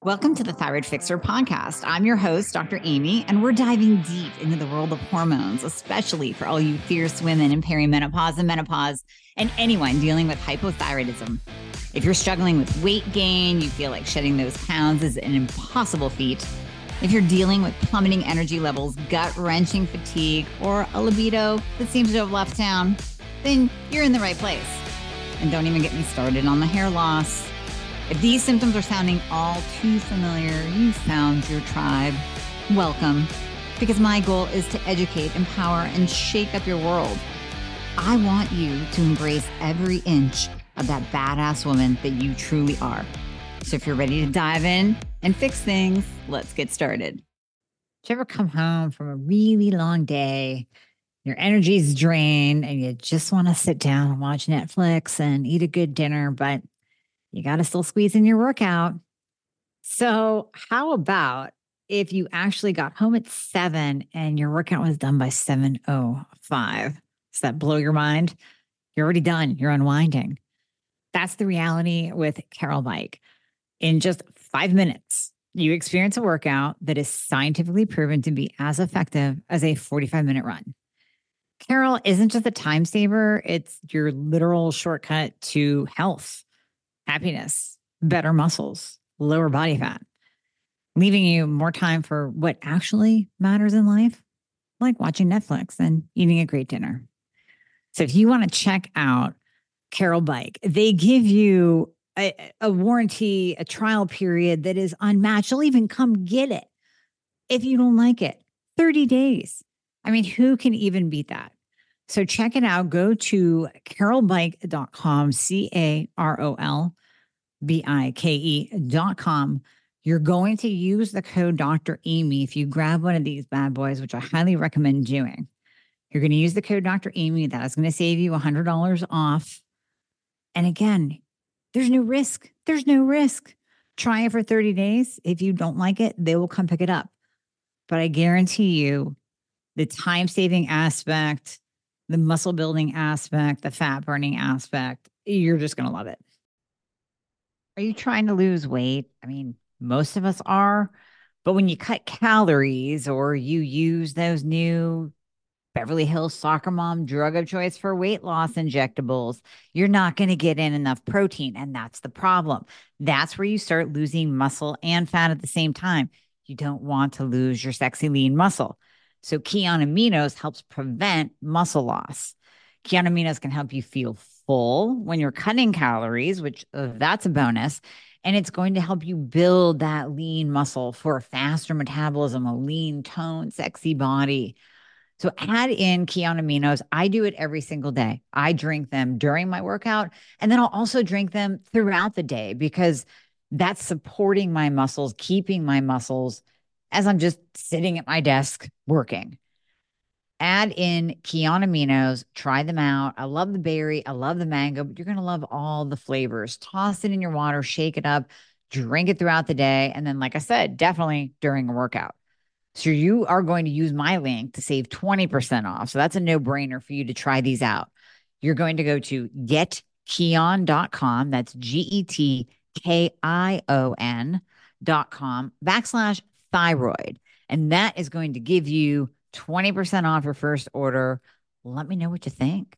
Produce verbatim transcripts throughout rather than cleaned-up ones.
Welcome to the Thyroid Fixer podcast. I'm your host, Doctor Amy, and we're diving deep into the world of hormones, especially for all you fierce women in perimenopause and menopause, and anyone dealing with hypothyroidism. If you're struggling with weight gain, you feel like shedding those pounds is an impossible feat. If you're dealing with plummeting energy levels, gut-wrenching fatigue, or a libido that seems to have left town, then you're in the right place. And don't even get me started on the hair loss. If these symptoms are sounding all too familiar, you found your tribe. Welcome, because my goal is to educate, empower, and shake up your world. I want you to embrace every inch of that badass woman that you truly are. So if you're ready to dive in and fix things, let's get started. Did you ever come home from a really long day, your energy's drained, and you just want to sit down and watch Netflix and eat a good dinner, but you got to still squeeze in your workout? So how about if you actually got home at seven and your workout was done by seven oh five? Does that blow your mind? You're already done. You're unwinding. That's the reality with Carol Bike. In just five minutes, you experience a workout that is scientifically proven to be as effective as a forty-five minute run. Carol isn't just a time saver. It's your literal shortcut to health, happiness, better muscles, lower body fat, leaving you more time for what actually matters in life, like watching Netflix and eating a great dinner. So if you want to check out Carol Bike, they give you a, a warranty, a trial period that is unmatched. You'll even come get it if you don't like it. thirty days. I mean, who can even beat that? So check it out. Go to carol bike dot com, C A R O L B I K E dot com. You're going to use the code Doctor Amy if you grab one of these bad boys, which I highly recommend doing. You're going to use the code Doctor Amy. That is going to save you one hundred dollars off. And again, there's no risk. There's no risk. Try it for thirty days. If you don't like it, they will come pick it up. But I guarantee you the time-saving aspect, the muscle building aspect, the fat burning aspect, you're just going to love it. Are you trying to lose weight? I mean, most of us are, but when you cut calories or you use those new Beverly Hills soccer mom drug of choice for weight loss injectables, you're not going to get in enough protein. And that's the problem. That's where you start losing muscle and fat at the same time. You don't want to lose your sexy lean muscle. So Kion Aminos helps prevent muscle loss. Kion Aminos can help you feel full when you're cutting calories, which uh, that's a bonus. And it's going to help you build that lean muscle for a faster metabolism, a lean, toned, sexy body. So add in Kion Aminos. I do it every single day. I drink them during my workout, and then I'll also drink them throughout the day because that's supporting my muscles, keeping my muscles as I'm just sitting at my desk working. Add in Kion Aminos, try them out. I love the berry. I love the mango, but you're going to love all the flavors. Toss it in your water, shake it up, drink it throughout the day. And then, like I said, definitely during a workout. So you are going to use my link to save twenty percent off. So that's a no-brainer for you to try these out. You're going to go to get kion dot com. That's G E T K I O N dot com backslash thyroid. And that is going to give you twenty percent off your first order. Let me know what you think.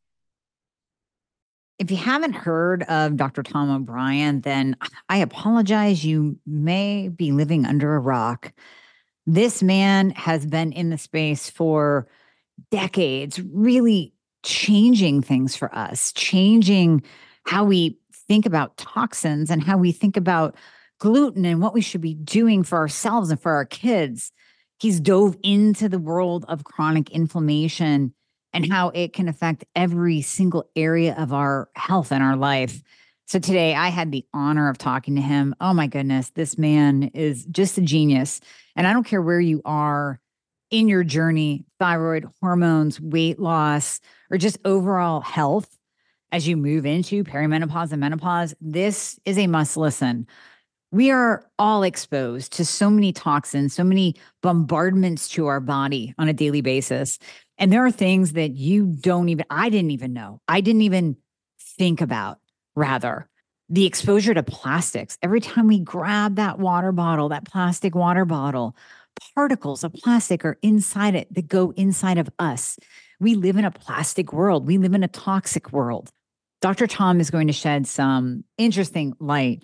If you haven't heard of Doctor Tom O'Brien, then I apologize. You may be living under a rock. This man has been in the space for decades, really changing things for us, changing how we think about toxins and how we think about gluten and what we should be doing for ourselves and for our kids. He's dove into the world of chronic inflammation and how it can affect every single area of our health and our life. So today I had the honor of talking to him. Oh my goodness, this man is just a genius. And I don't care where you are in your journey, thyroid, hormones, weight loss, or just overall health as you move into perimenopause and menopause, this is a must listen. We are all exposed to so many toxins, so many bombardments to our body on a daily basis. And there are things that you don't even, I didn't even know. I didn't even think about, rather. the exposure to plastics. Every time we grab that water bottle, that plastic water bottle, particles of plastic are inside it that go inside of us. We live in a plastic world. We live in a toxic world. Doctor Tom is going to shed some interesting light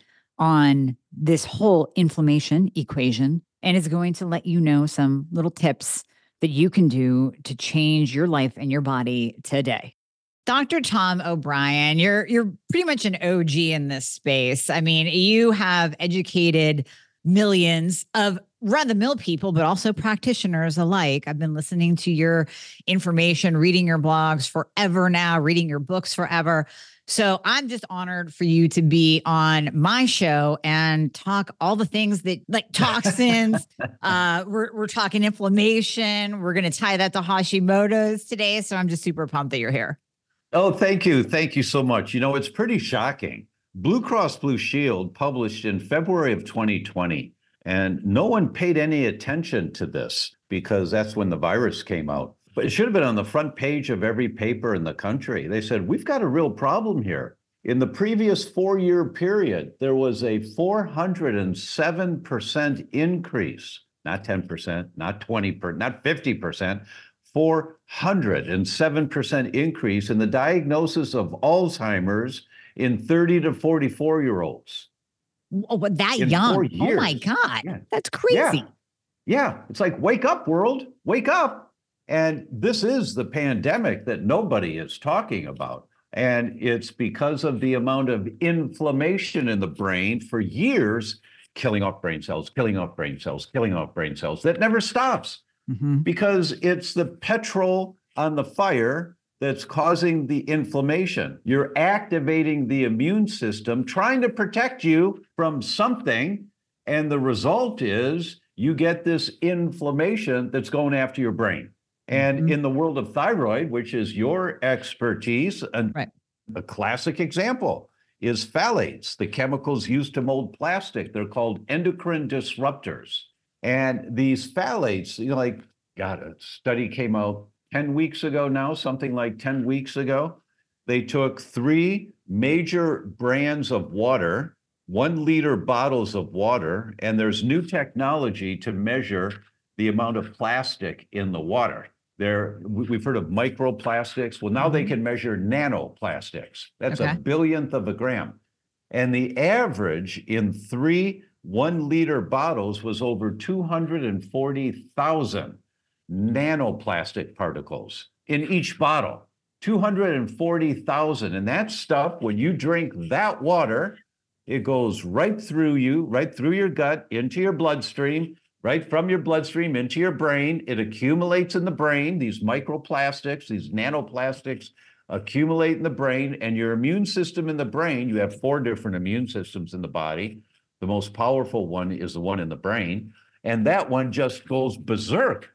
on this whole inflammation equation and is going to let you know some little tips that you can do to change your life and your body today. Doctor Tom O'Brien, you're you're pretty much an O G in this space. I mean, you have educated millions of run-of-the-mill people, but also practitioners alike. I've been listening to your information, reading your blogs forever now, reading your books forever. So I'm just honored for you to be on my show and talk all the things that, like toxins. uh, we're we're talking inflammation. We're going to tie that to Hashimoto's today. So I'm just super pumped that you're here. Oh, thank you. Thank you so much. You know, it's pretty shocking. Blue Cross Blue Shield published in February of twenty twenty, and no one paid any attention to this because that's when the virus came out. But it should have been on the front page of every paper in the country. They said, we've got a real problem here. In the previous four-year period, there was a four hundred seven percent increase, not ten percent, not twenty percent, not fifty percent, four hundred seven percent increase in the diagnosis of Alzheimer's in thirty to forty-four year olds. Oh, but that young. Oh my God. Yeah. That's crazy. Yeah. yeah. It's like, wake up, world, wake up. And this is the pandemic that nobody is talking about. And it's because of the amount of inflammation in the brain for years, killing off brain cells, killing off brain cells, killing off brain cells that never stops. Mm-hmm. Because it's the petrol on the fire that's causing the inflammation. You're activating the immune system, trying to protect you from something. And the result is you get this inflammation that's going after your brain. And mm-hmm. in the world of thyroid, which is your expertise, a, right. a classic example is phthalates, the chemicals used to mold plastic. They're called endocrine disruptors. And these phthalates, you know, like, God, a study came out ten weeks ago now, something like ten weeks ago. They took three major brands of water, one liter bottles of water, and there's new technology to measure the amount of plastic in the water. There, we've heard of microplastics. Well, now mm-hmm. they can measure nanoplastics. That's okay. a billionth of a gram. And the average in three one liter bottles was over two hundred forty thousand nanoplastic particles in each bottle, two hundred forty thousand. And that stuff, when you drink that water, it goes right through you, right through your gut, into your bloodstream, right from your bloodstream into your brain. It accumulates in the brain. These microplastics, these nanoplastics accumulate in the brain, and your immune system in the brain, you have four different immune systems in the body. The most powerful one is the one in the brain, and that one just goes berserk.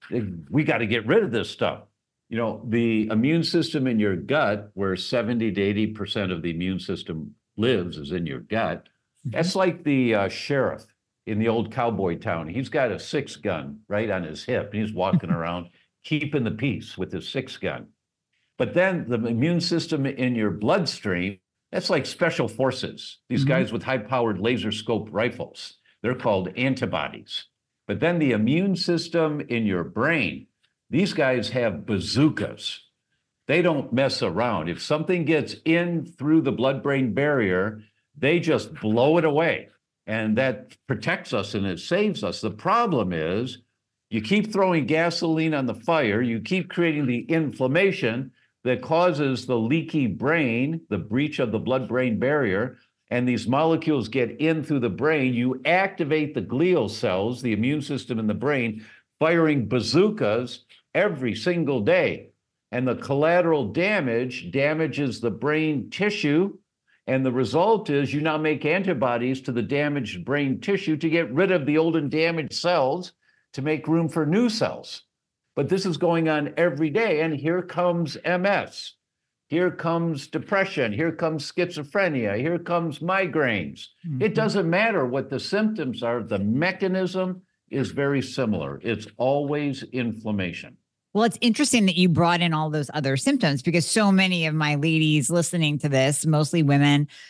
We got to get rid of this stuff. You know, the immune system in your gut, where seventy to eighty percent of the immune system lives, is in your gut. Mm-hmm. That's like the uh, sheriff in the old cowboy town. He's got a six gun right on his hip, and he's walking around keeping the peace with his six gun. But then the immune system in your bloodstream, that's like special forces. These mm-hmm. guys with high-powered laser scope rifles, they're called antibodies. But then the immune system in your brain, these guys have bazookas. They don't mess around. If something gets in through the blood-brain barrier, they just blow it away. And that protects us and it saves us. The problem is you keep throwing gasoline on the fire, you keep creating the inflammation that causes the leaky brain, the breach of the blood-brain barrier, and these molecules get in through the brain. You activate the glial cells, the immune system in the brain, firing bazookas every single day. And the collateral damage damages the brain tissue. And the result is you now make antibodies to the damaged brain tissue to get rid of the old and damaged cells to make room for new cells. But this is going on every day. And here comes M S. Here comes depression. Here comes schizophrenia. Here comes migraines. Mm-hmm. It doesn't matter what the symptoms are. The mechanism is very similar. It's always inflammation. Well, it's interesting that you brought in all those other symptoms because so many of my ladies listening to this, mostly women,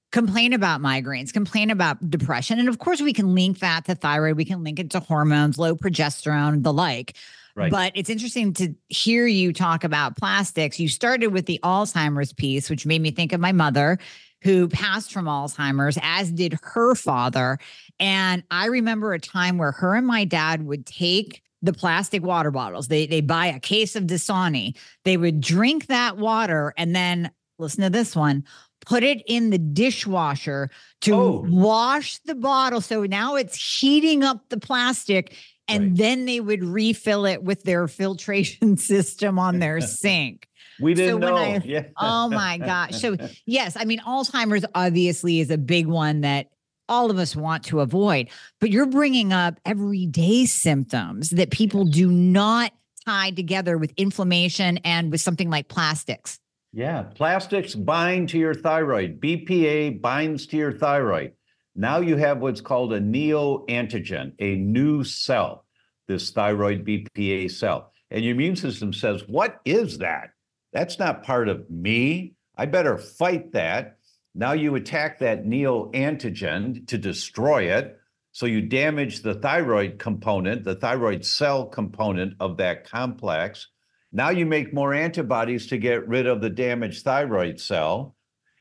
complain about migraines, complain about depression. And of course, we can link that to thyroid. We can link it to hormones, low progesterone, the like. Right. But it's interesting to hear you talk about plastics. You started with the Alzheimer's piece, which made me think of my mother, who passed from Alzheimer's, as did her father. And I remember a time where her and my dad would take the plastic water bottles. They they buy a case of Dasani. They would drink that water and then, listen to this one, put it in the dishwasher to oh. wash the bottle. So now it's heating up the plastic. And right. then they would refill it with their filtration system on their sink. We didn't so know. I, yeah. Oh my gosh. So yes, I mean, Alzheimer's obviously is a big one that all of us want to avoid, but you're bringing up everyday symptoms that people do not tie together with inflammation and with something like plastics. Yeah. Plastics bind to your thyroid. B P A binds to your thyroid. Now you have what's called a neoantigen, a new cell, this thyroid B P A cell. And your immune system says, what is that? That's not part of me. I better fight that. Now you attack that neoantigen to destroy it. So you damage the thyroid component, the thyroid cell component of that complex. Now you make more antibodies to get rid of the damaged thyroid cell.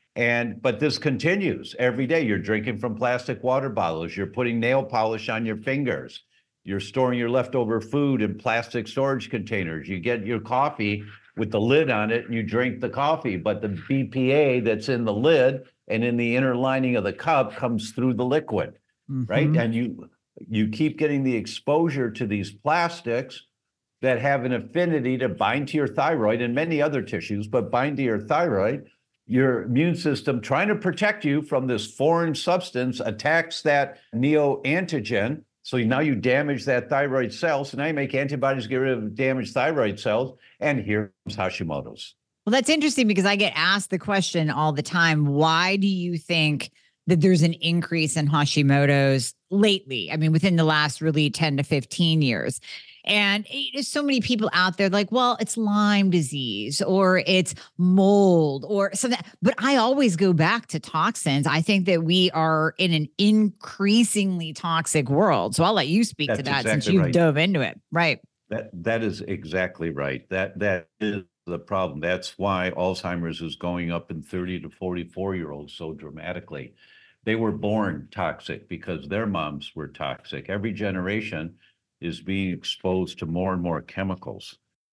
And but this continues every day. You're drinking from plastic water bottles. You're putting nail polish on your fingers. You're storing your leftover food in plastic storage containers. You get your coffee with the lid on it and you drink the coffee, but the B P A that's in the lid and in the inner lining of the cup comes through the liquid, mm-hmm. right? And you you keep getting the exposure to these plastics that have an affinity to bind to your thyroid and many other tissues, but bind to your thyroid. Your immune system, trying to protect you from this foreign substance, attacks that neoantigen. So now you damage that thyroid cell. So now you make antibodies to get rid of damaged thyroid cells. And here's Hashimoto's. Well, that's interesting because I get asked the question all the time, why do you think that there's an increase in Hashimoto's lately? I mean, within the last really ten to fifteen years. And there's so many people out there like, well, it's Lyme disease or it's mold or something. But I always go back to toxins. I think that we are in an increasingly toxic world. So I'll let you speak That's to that exactly since you right. dove into it. Right. That that is exactly right. That that is the problem. That's why Alzheimer's is going up in thirty to forty-four year olds so dramatically. They were born toxic because their moms were toxic. Every generation is being exposed to more and more chemicals.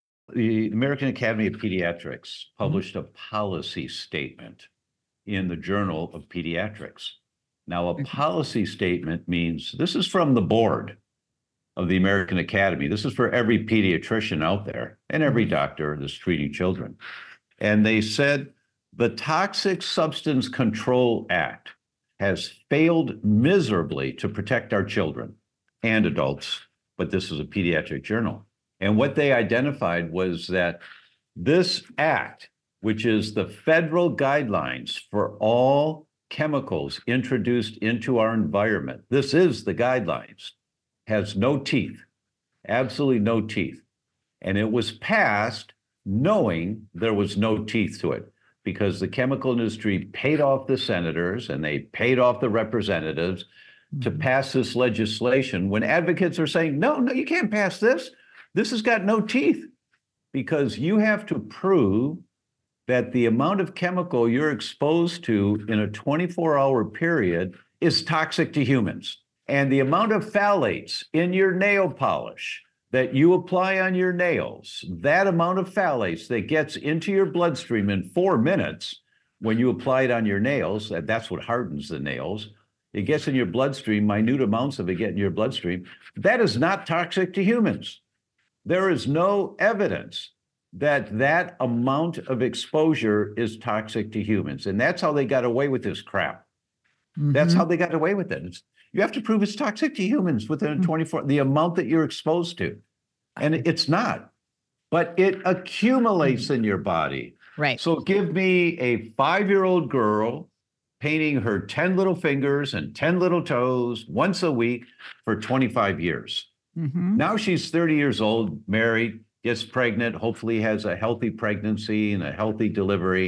The American Academy of Pediatrics published a policy statement in the Journal of Pediatrics. Now, a policy statement means this is from the board of the American Academy. This is for every pediatrician out there and every doctor that's treating children. And they said the Toxic Substance Control Act has failed miserably to protect our children and adults, but this is a pediatric journal. And what they identified was that this act, which is the federal guidelines for all chemicals introduced into our environment, this is the guidelines, has no teeth, absolutely no teeth. And it was passed knowing there was no teeth to it, because the chemical industry paid off the senators and they paid off the representatives mm-hmm. to pass this legislation when advocates are saying, no, no, you can't pass this. This has got no teeth, because you have to prove that the amount of chemical you're exposed to in a twenty-four hour period is toxic to humans. And the amount of phthalates in your nail polish that you apply on your nails, that amount of phthalates that gets into your bloodstream in four minutes when you apply it on your nails, that's what hardens the nails. It gets in your bloodstream, minute amounts of it get in your bloodstream. That is not toxic to humans. There is no evidence that that amount of exposure is toxic to humans. And that's how they got away with this crap. Mm-hmm. That's how they got away with it. It's, you have to prove it's toxic to humans within twenty-four, the amount that you're exposed to. And it's not, but it accumulates in your body. Right. So give me a five-year-old girl painting her ten little fingers and ten little toes once a week for twenty-five years. Mm-hmm. Now she's thirty years old, married, gets pregnant, hopefully has a healthy pregnancy and a healthy delivery.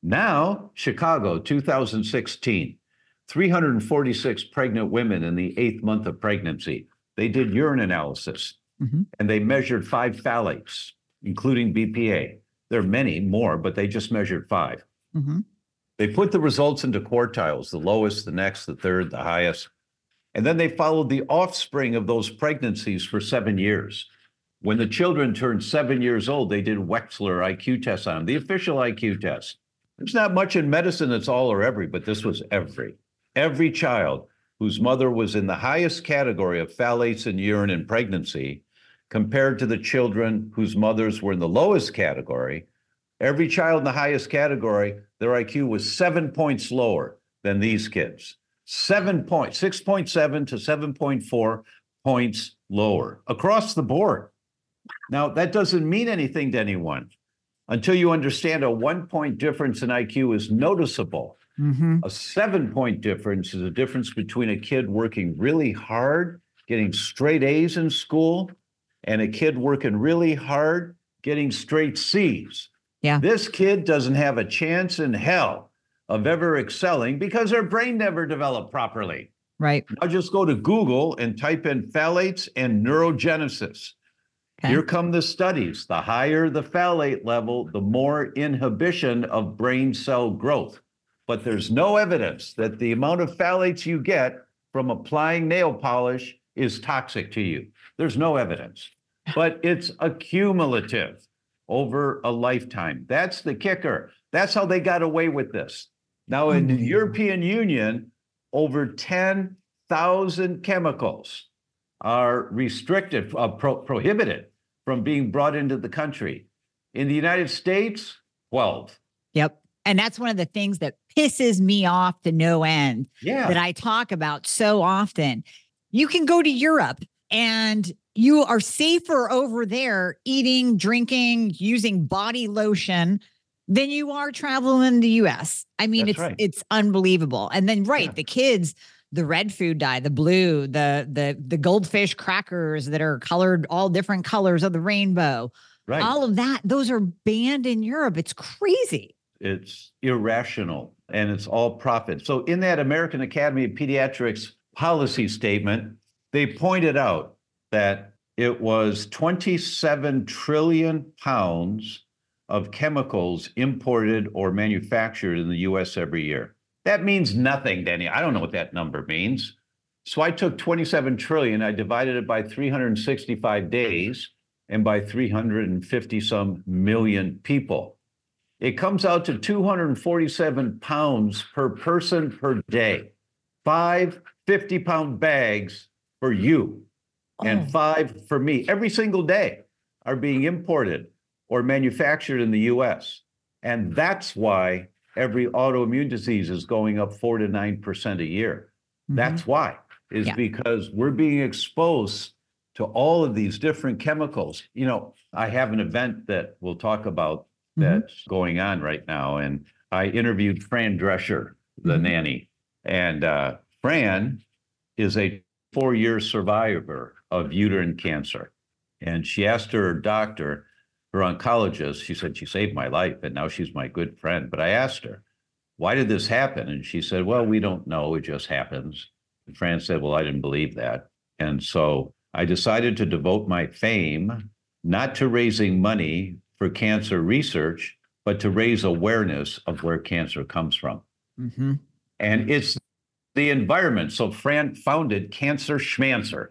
Now, Chicago, two thousand sixteen, three hundred forty-six pregnant women in the eighth month of pregnancy. They did urine analysis mm-hmm. and they measured five phthalates, including B P A. There are many more, but they just measured five. Mm-hmm. They put the results into quartiles, the lowest, the next, the third, the highest. And then they followed the offspring of those pregnancies for seven years. When the children turned seven years old, they did Wechsler I Q tests on them, the official I Q test. There's not much in medicine that's all or every, but this was every. Every child whose mother was in the highest category of phthalates in urine in pregnancy compared to the children whose mothers were in the lowest category, every child in the highest category, their I Q was seven points lower than these kids. Seven points, six point seven to seven point four points lower across the board. Now, that doesn't mean anything to anyone until you understand a one-point difference in I Q is noticeable. Mm-hmm. A seven-point difference is a difference between a kid working really hard, getting straight A's in school, and a kid working really hard, getting straight C's. Yeah. This kid doesn't have a chance in hell of ever excelling because their brain never developed properly. Right. Now just go to Google and type in phthalates and neurogenesis. Okay. Here come the studies. The higher the phthalate level, the more inhibition of brain cell growth. But there's no evidence that the amount of phthalates you get from applying nail polish is toxic to you. There's no evidence, but it's accumulative over a lifetime. That's the kicker. That's how they got away with this. Now, in the European Union, over ten thousand chemicals are restricted, uh, pro- prohibited from being brought into the country. In the United States, twelve. Yep. And that's one of the things that pisses me off to no end yeah. that I talk about so often. You can go to Europe and you are safer over there eating, drinking, using body lotion than you are traveling in the U S. I mean, That's it's right. it's unbelievable. And then, right, Yeah. the kids, the red food dye, the blue, the the the goldfish crackers that are colored all different colors of the rainbow, Right. all of that, those are banned in Europe. It's crazy. It's irrational and it's all profit. So in that American Academy of Pediatrics policy statement, they pointed out that it was twenty-seven trillion pounds of chemicals imported or manufactured in the U S every year. That means nothing, Danny. I don't know what that number means. So I took twenty-seven trillion, I divided it by three hundred sixty-five days and by three hundred fifty some million people. It comes out to two hundred forty-seven pounds per person per day. Five fifty-pound bags for you oh. and five for me. Every single day are being imported or manufactured in the U S. And that's why every autoimmune disease is going up four to nine percent a year. Mm-hmm. That's why, is yeah. because we're being exposed to all of these different chemicals. You know, I have an event that we'll talk about that's mm-hmm. going on right now. And I interviewed Fran Drescher, the mm-hmm. nanny. And uh, Fran is a four-year survivor of uterine cancer. And she asked her doctor, her oncologist, she said, she saved my life and now she's my good friend. But I asked her, why did this happen? And she said, well, we don't know. It just happens. And Fran said, well, I didn't believe that. And so I decided to devote my fame not to raising money for cancer research, but to raise awareness of where cancer comes from. Mm-hmm. And it's the environment. So Fran founded Cancer Schmancer,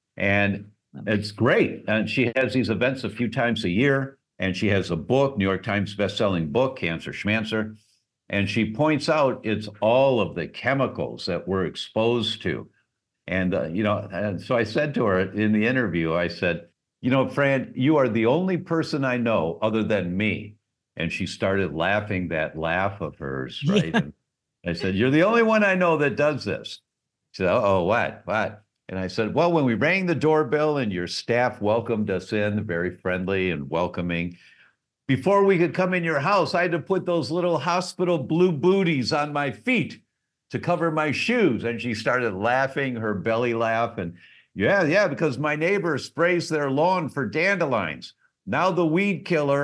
and it's great. And she has these events a few times a year, and she has a book, New York Times bestselling book, Cancer Schmancer. And she points out it's all of the chemicals that we're exposed to. And, uh, you know, and so I said to her in the interview, I said, you know, Fran, you are the only person I know other than me. And she started laughing that laugh of hers, right? Yeah. And I said, you're the only one I know that does this. She said, oh, what, what? And I said, well, when we rang the doorbell and your staff welcomed us in, very friendly and welcoming, before we could come in your house, I had to put those little hospital blue booties on my feet to cover my shoes. And she started laughing, her belly laugh. And yeah, yeah, because my neighbor sprays their lawn for dandelions. Now the weed killer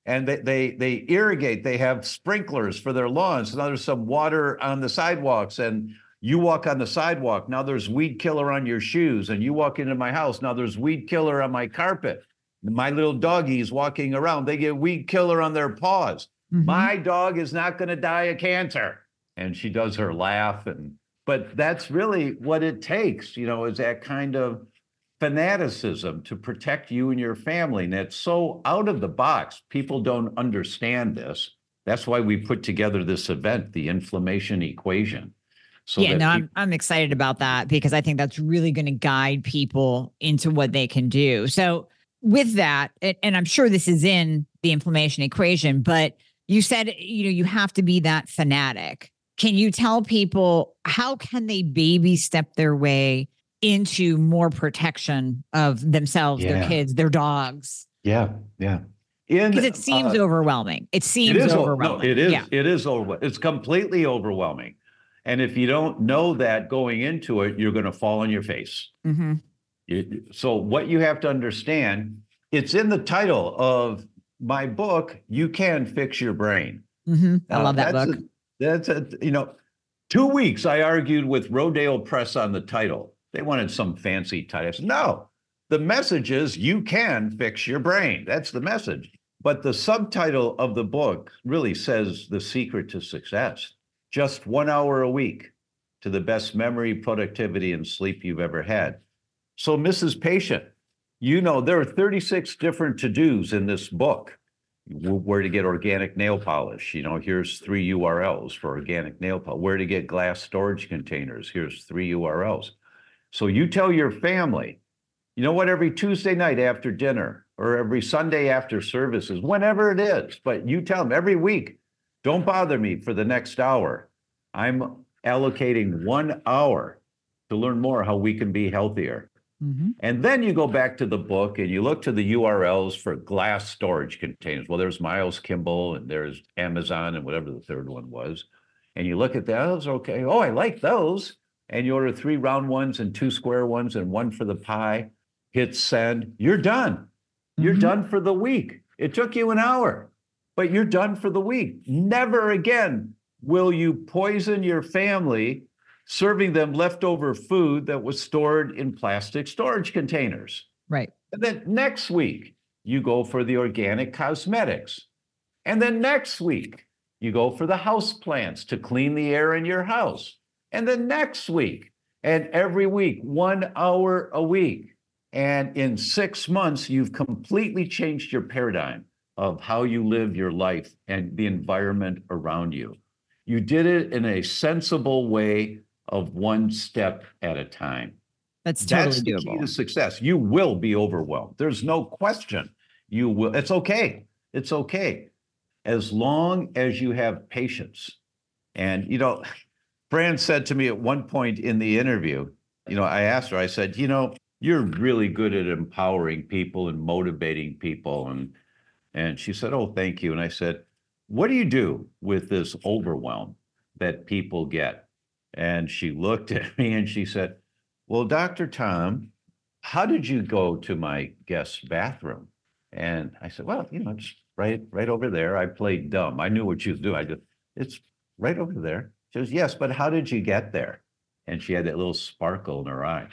and they, they, they irrigate, they have sprinklers for their lawns. Now there's some water on the sidewalks, and you walk on the sidewalk. Now there's weed killer on your shoes, and you walk into my house. Now there's weed killer on my carpet. My little doggies walking around, they get weed killer on their paws. Mm-hmm. My dog is not going to die of cancer. And she does her laugh. And but that's really what it takes, you know, is that kind of fanaticism to protect you and your family. And it's so out of the box. People don't understand this. That's why we put together this event, the inflammation equation. So yeah, no, people- I'm I'm excited about that, because I think that's really going to guide people into what they can do. So with that, and I'm sure this is in the inflammation equation, but you said, you know, you have to be that fanatic. Can you tell people how can they baby step their way into more protection of themselves, Yeah. their kids, their dogs? Yeah, yeah. Because it seems uh, overwhelming. It seems it is, overwhelming. No, it is. Yeah. It is over. It's completely overwhelming. And if you don't know that going into it, you're going to fall on your face. Mm-hmm. You, so what you have to understand, it's in the title of my book, You Can Fix Your Brain. Mm-hmm. I love that uh, book. A, that's a, you know, two weeks I argued with Rodale Press on the title. They wanted some fancy title. I said, no, the message is you can fix your brain. That's the message. But the subtitle of the book really says the secret to success. Just one hour a week to the best memory, productivity, and sleep you've ever had. So, Missus Patient, you know, there are thirty-six different to-dos in this book. Where to get organic nail polish. You know, here's three U R Ls for organic nail polish. Where to get glass storage containers. Here's three U R Ls. So you tell your family, you know what, every Tuesday night after dinner or every Sunday after services, whenever it is, but you tell them every week, don't bother me for the next hour. I'm allocating one hour to learn more how we can be healthier. Mm-hmm. And then you go back to the book and you look to the U R Ls for glass storage containers. Well, there's Miles Kimball and there's Amazon and whatever the third one was. And you look at those, okay, oh, I like those. And you order three round ones and two square ones and one for the pie. Hit send, you're done. You're mm-hmm. done for the week. It took you an hour, but you're done for the week. Never again will you poison your family serving them leftover food that was stored in plastic storage containers. Right. And then next week, you go for the organic cosmetics. And then next week, you go for the house plants to clean the air in your house. And then next week, and every week, one hour a week. And in six months, you've completely changed your paradigm of how you live your life and the environment around you. You did it in a sensible way of one step at a time. That's totally That's the doable. key to success. You will be overwhelmed. There's no question. You will. It's okay. It's okay. As long as you have patience. And, you know, Fran said to me at one point in the interview, you know, I asked her, I said, you know, you're really good at empowering people and motivating people. And, and she said, oh, thank you. And I said, what do you do with this overwhelm that people get? And she looked at me and she said, well, Doctor Tom, how did you go to my guest bathroom? And I said, well, you know, it's right, right over there. I played dumb. I knew what she was doing. I just, it's right over there. She goes, yes, but how did you get there? And she had that little sparkle in her eye.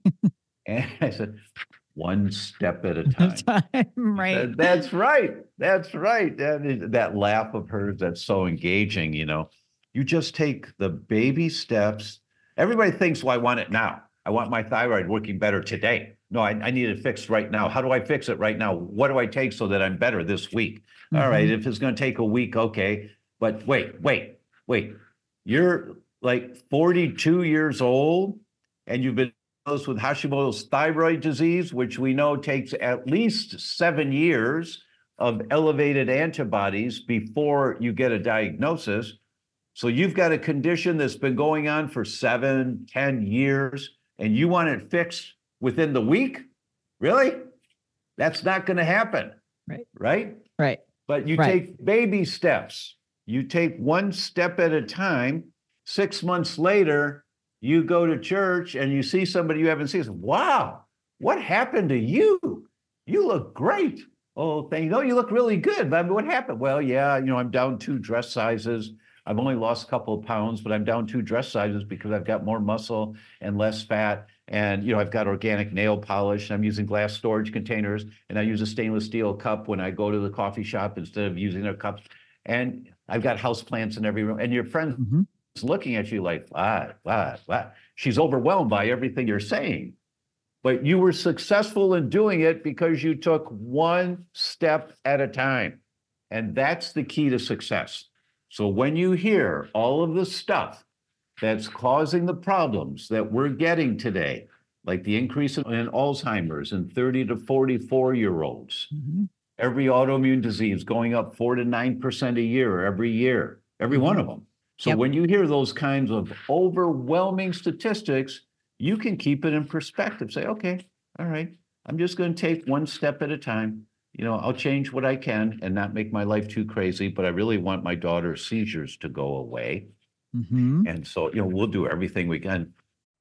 And I said, one step at a time. Right. That, that's right. That's right. That, that laugh of hers, that's so engaging, you know. You just take the baby steps. Everybody thinks, well, I want it now. I want my thyroid working better today. No, I, I need it fixed right now. How do I fix it right now? What do I take so that I'm better this week? Mm-hmm. All right, if it's going to take a week, okay. But wait, wait, wait. You're like forty-two years old and you've been diagnosed with Hashimoto's thyroid disease, which we know takes at least seven years of elevated antibodies before you get a diagnosis. So you've got a condition that's been going on for seven, ten years, and you want it fixed within the week? Really? That's not going to happen. Right. Right? Right. But you right. take baby steps. You take one step at a time. Six months later, you go to church and you see somebody you haven't seen. Wow, what happened to you? You look great. Oh, thank you. No, you look really good. But what happened? Well, yeah, you know, I'm down two dress sizes. I've only lost a couple of pounds, but I'm down two dress sizes because I've got more muscle and less fat. And, you know, I've got organic nail polish. I'm using glass storage containers, and I use a stainless steel cup when I go to the coffee shop instead of using their cups. And I've got house plants in every room. And your friend's mm-hmm. looking at you like, what, what, what? She's overwhelmed by everything you're saying. But you were successful in doing it because you took one step at a time. And that's the key to success. So when you hear all of the stuff that's causing the problems that we're getting today, like the increase in Alzheimer's in thirty to forty-four year olds, mm-hmm. every autoimmune disease going up four to nine percent a year, every year, every one of them. So yep. when you hear those kinds of overwhelming statistics, you can keep it in perspective. Say, okay, all right, I'm just going to take one step at a time. You know, I'll change what I can and not make my life too crazy, but I really want my daughter's seizures to go away. Mm-hmm. And so, you know, we'll do everything we can.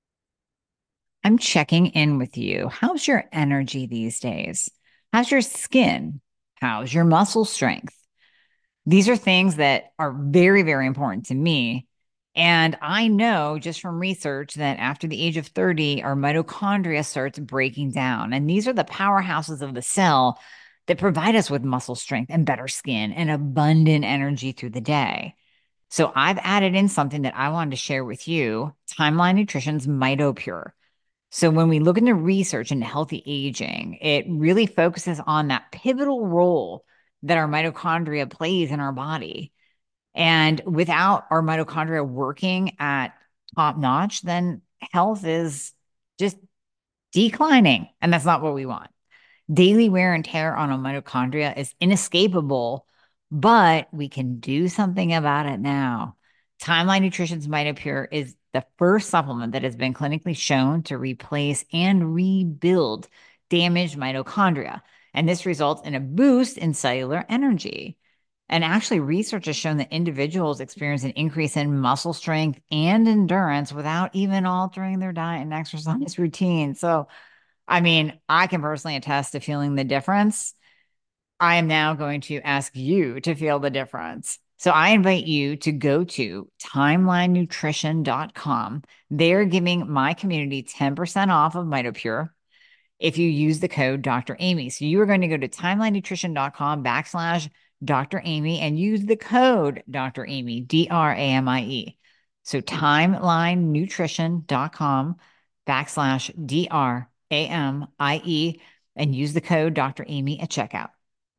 I'm checking in with you. How's your energy these days? How's your skin? How's your muscle strength? These are things that are very, very important to me. And I know just from research that after the age of thirty, our mitochondria starts breaking down. And these are the powerhouses of the cell that provide us with muscle strength and better skin and abundant energy through the day. So I've added in something that I wanted to share with you, Timeline Nutrition's MitoPure. So when we look into research into healthy aging, it really focuses on that pivotal role that our mitochondria plays in our body. And without our mitochondria working at top notch, then health is just declining. And that's not what we want. Daily wear and tear on a mitochondria is inescapable, but we can do something about it now. Timeline Nutrition's MitoPure is the first supplement that has been clinically shown to replace and rebuild damaged mitochondria. And this results in a boost in cellular energy. And actually, research has shown that individuals experience an increase in muscle strength and endurance without even altering their diet and exercise routine. So, I mean, I can personally attest to feeling the difference. I am now going to ask you to feel the difference. So I invite you to go to timeline nutrition dot com. They're giving my community ten percent off of MitoPure if you use the code Doctor Amy. So you are going to go to timeline nutrition dot com backslash Doctor Amy and use the code Doctor Amy, D R A M I E. So timeline nutrition dot com backslash D R A M I E and use the code Doctor Amy at checkout.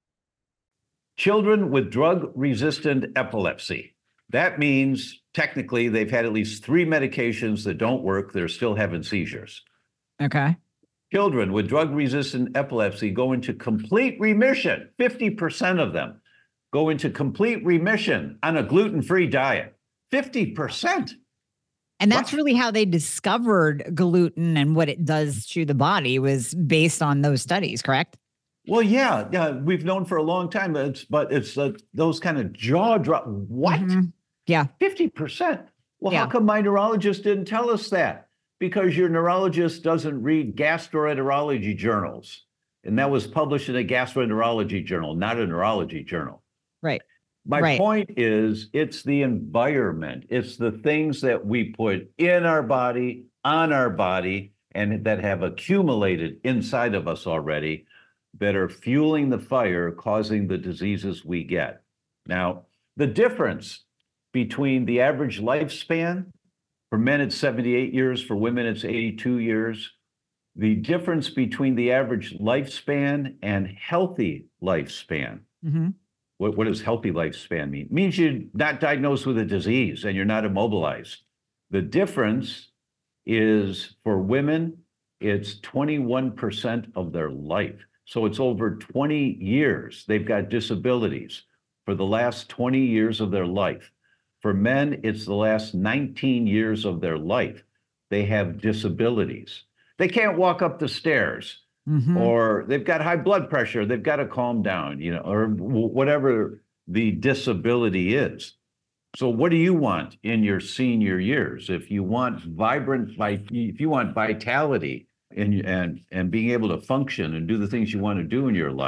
Children with drug-resistant epilepsy. That means technically they've had at least three medications that don't work. They're still having seizures. Okay. Children with drug-resistant epilepsy go into complete remission. fifty percent of them go into complete remission on a gluten-free diet. fifty percent. And that's what? Really how they discovered gluten and what it does to the body was based on those studies, correct? Well, yeah, yeah, we've known for a long time, but it's, but it's uh, those kind of jaw drop. What? Mm-hmm. Yeah. fifty percent. Well, yeah. How come my neurologist didn't tell us that? Because your neurologist doesn't read gastroenterology journals. And that was published in a gastroenterology journal, not a neurology journal. Right. My right. point is, it's the environment. It's the things that we put in our body, on our body, and that have accumulated inside of us already that are fueling the fire, causing the diseases we get. Now, the difference between the average lifespan, for men it's seventy-eight years, for women it's eighty-two years. The difference between the average lifespan and healthy lifespan. Mm-hmm. What, what does healthy lifespan mean? It means you're not diagnosed with a disease and you're not immobilized. The difference is for women, it's twenty-one percent of their life. So it's over twenty years. They've got disabilities for the last twenty years of their life. For men, it's the last nineteen years of their life. They have disabilities. They can't walk up the stairs, mm-hmm. or they've got high blood pressure. They've got to calm down, you know, or whatever the disability is. So what do you want in your senior years? If you want vibrant, if you want vitality and, and, and being able to function and do the things you want to do in your life,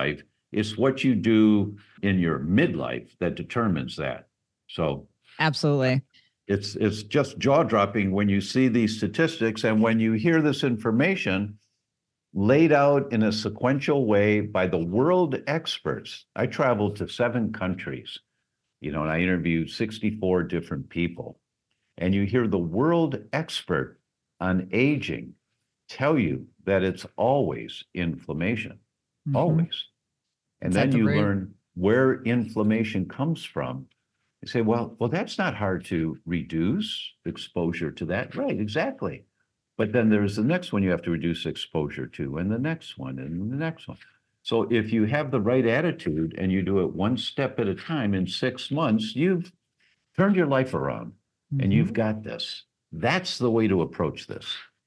It's what you do in your midlife that determines that. So absolutely. It's it's just jaw-dropping when you see these statistics and when you hear this information laid out in a sequential way by the world experts. I traveled to seven countries, you know, and I interviewed sixty-four different people. And you hear the world expert on aging tell you that it's always inflammation, mm-hmm. always. And it's then you learn where inflammation comes from. You say, well, well, that's not hard to reduce exposure to that. Right, exactly. But then there's the next one you have to reduce exposure to, and the next one, and the next one. So if you have the right attitude and you do it one step at a time, in six months, you've turned your life around, mm-hmm. and you've got this. That's the way to approach this.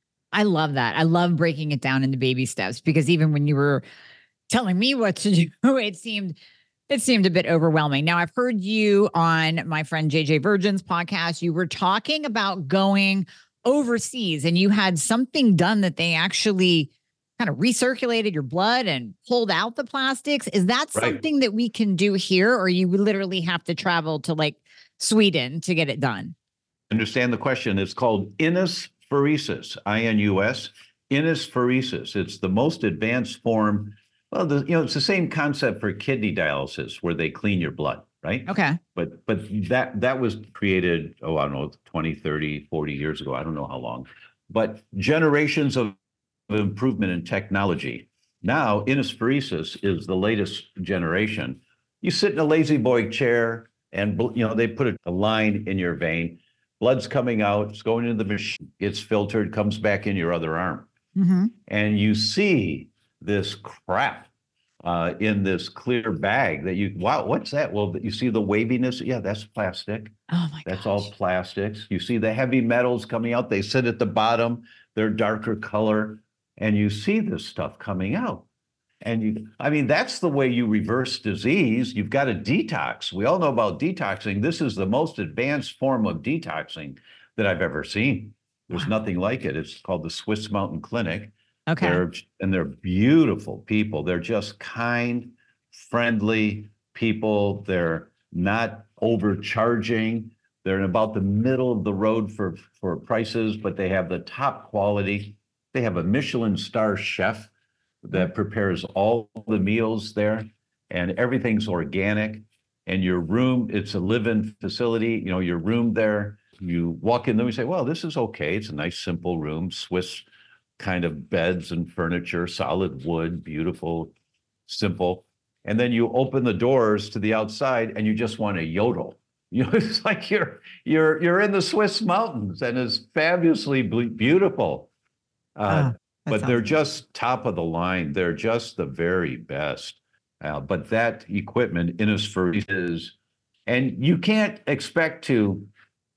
I love that. I love breaking it down into baby steps, because even when you were telling me what to do, it seemed It seemed a bit overwhelming. Now, I've heard you on my friend J J Virgin's podcast. You were talking about going overseas, and you had something done that they actually kind of recirculated your blood and pulled out the plastics. Is that right. something that we can do here, or you literally have to travel to like Sweden to get it done? Understand the question. It's called inosphoresis, I N U S, inosphoresis. It's the most advanced form. Well, the, you know, it's the same concept for kidney dialysis, where they clean your blood, right? Okay. But but that that was created, oh, I don't know, twenty, thirty, forty years ago. I don't know how long. But generations of improvement in technology. Now, inosphoresis is the latest generation. You sit in a lazy boy chair and, you know, they put a, a line in your vein. Blood's coming out, it's going into the machine, gets filtered, comes back in your other arm. Mm-hmm. And you see this crap uh, in this clear bag that you, wow, what's that? Well, you see the waviness. Yeah, that's plastic. Oh my That's gosh. all plastics. You see the heavy metals coming out. They sit at the bottom. They're darker color. And you see this stuff coming out. And you, I mean, that's the way you reverse disease. You've got to detox. We all know about detoxing. This is the most advanced form of detoxing that I've ever seen. There's wow. nothing like it. It's called the Swiss Mountain Clinic. Okay. They're, and they're beautiful people. They're just kind, friendly people. They're not overcharging. They're in about the middle of the road for, for prices, but they have the top quality. They have a Michelin star chef that prepares all the meals there, and everything's organic. And your room, it's a live-in facility. You know, your room there, you walk in there, you say, well, this is okay. It's a nice, simple room, Swiss kind of beds and furniture, solid wood, beautiful, simple. And then you open the doors to the outside and you just want to yodel. You know, it's like you're you're you're in the Swiss mountains, and it's fabulously beautiful. Uh, oh, but they're good. Just top of the line. They're just the very best. Uh, but that equipment, inosphoresis, and you can't expect to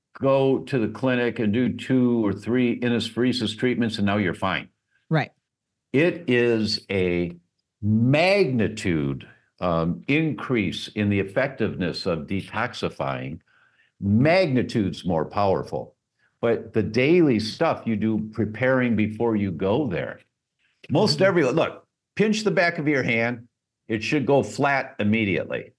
go to the clinic and do two or three inosphoresis treatments and now you're fine. Right. It is a magnitude um, increase in the effectiveness of detoxifying, magnitudes more powerful. But the daily stuff you do preparing before you go there, most everyone, look, pinch the back of your hand. It should go flat immediately.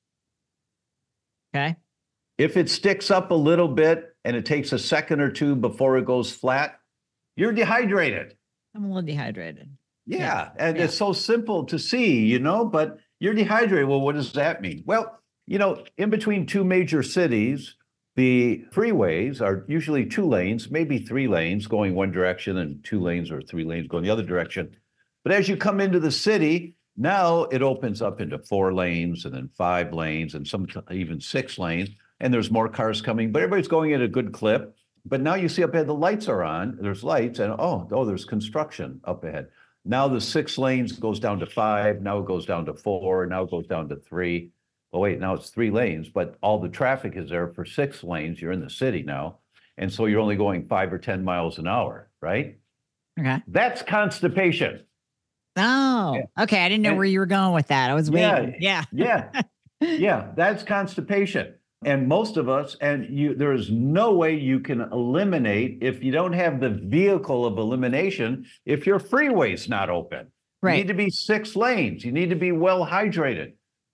Okay. If it sticks up a little bit and it takes a second or two before it goes flat, you're dehydrated. I'm a little dehydrated. Yeah, yeah. and yeah. it's so simple to see, you know, but you're dehydrated. Well, what does that mean? Well, you know, in between two major cities, the freeways are usually two lanes, maybe three lanes going one direction and two lanes or three lanes going the other direction. But as you come into the city, now it opens up into four lanes and then five lanes and some even six lanes. And there's more cars coming, but everybody's going at a good clip. But now you see up ahead, the lights are on, there's lights, and oh, oh, there's construction up ahead. Now the six lanes goes down to five, now it goes down to four, now it goes down to three. Oh wait, now it's three lanes, but all the traffic is there for six lanes. You're in the city now. And so you're only going five or ten miles an hour, right? Okay. That's constipation. Oh, yeah. Okay. I didn't know and, where you were going with that. I was waiting. Yeah. Yeah. Yeah. yeah. That's constipation. And most of us, and you, there is no way you can eliminate if you don't have the vehicle of elimination, if your freeway's not open. Right. You need to be six lanes. You need to be well hydrated.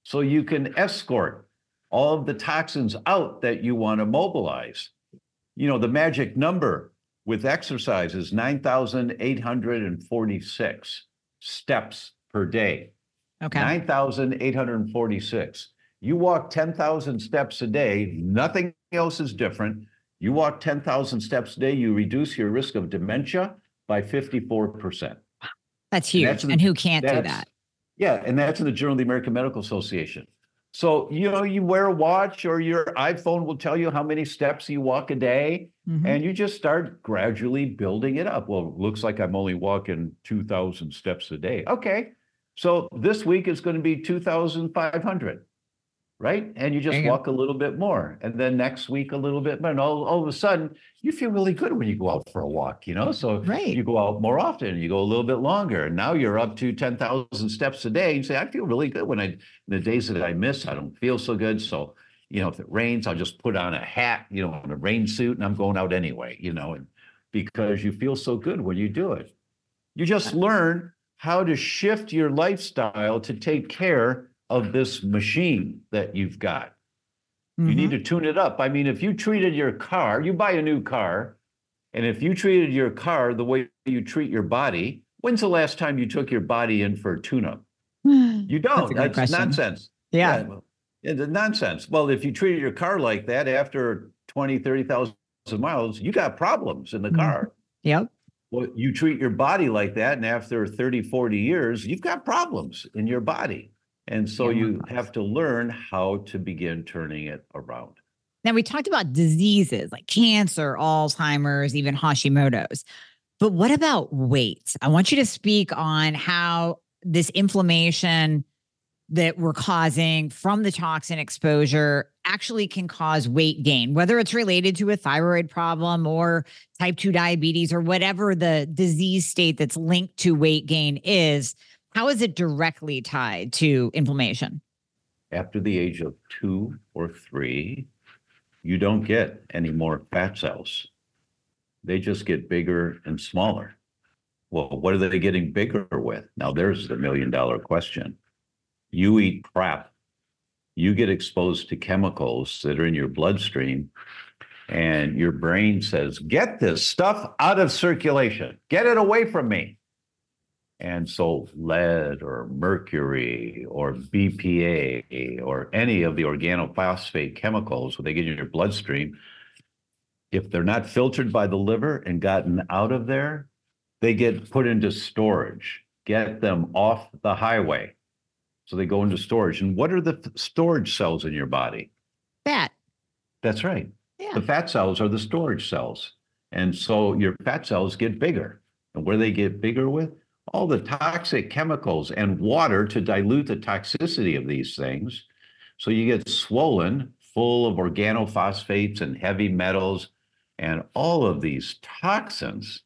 so you can escort all of the toxins out that you want to mobilize. You know, the magic number with exercise is nine thousand eight hundred forty-six steps per day. Okay. nine thousand eight hundred forty-six. You walk ten thousand steps a day, nothing else is different. You walk ten thousand steps a day, you reduce your risk of dementia by fifty-four percent. That's huge. And, that's and who can't do that? Yeah, and that's in the Journal of the American Medical Association. So, you know, you wear a watch or your iPhone will tell you how many steps you walk a day, mm-hmm. and you just start gradually building it up. Well, it looks like I'm only walking two thousand steps a day. Okay, so this week is going to be two thousand five hundred, right? And you just you walk go. a little bit more. And then next week, a little bit more. And all, all of a sudden, you feel really good when you go out for a walk, you know? So right. you go out more often, you go a little bit longer. And now you're up to ten thousand steps a day. And you say, I feel really good when I, the days that I miss, I don't feel so good. So, you know, if it rains, I'll just put on a hat, you know, and a rain suit, and I'm going out anyway, you know, and because you feel so good when you do it. You just learn how to shift your lifestyle to take care of this machine that you've got. Mm-hmm. You need to tune it up. I mean, if you treated your car, you buy a new car, and if you treated your car the way you treat your body, when's the last time you took your body in for a tune-up? You don't. That's, That's nonsense. Yeah. yeah well, it's nonsense. Well, if you treated your car like that after twenty, thirty thousand miles, you got problems in the mm-hmm. car. Yep. Well, you treat your body like that, and after thirty, forty years, you've got problems in your body. And so yeah, you have to learn how to begin turning it around. Now, we talked about diseases like cancer, Alzheimer's, even Hashimoto's. But what about weight? I want you to speak on how this inflammation that we're causing from the toxin exposure actually can cause weight gain, whether it's related to a thyroid problem or type two diabetes or whatever the disease state that's linked to weight gain is. How is it directly tied to inflammation? After the age of two or three, you don't get any more fat cells. They just get bigger and smaller. Well, what are they getting bigger with? Now, there's the million dollar question. You eat crap. You get exposed to chemicals that are in your bloodstream, and your brain says, get this stuff out of circulation. Get it away from me. And so lead or mercury or B P A or any of the organophosphate chemicals, when they get in your bloodstream, if they're not filtered by the liver and gotten out of there, they get put into storage. Get them off the highway. So they go into storage. And what are the th- storage cells in your body? Fat. That's right. Yeah. The fat cells are the storage cells. And so your fat cells get bigger. And what do they get bigger with? All the toxic chemicals and water to dilute the toxicity of these things. So you get swollen, full of organophosphates and heavy metals and all of these toxins.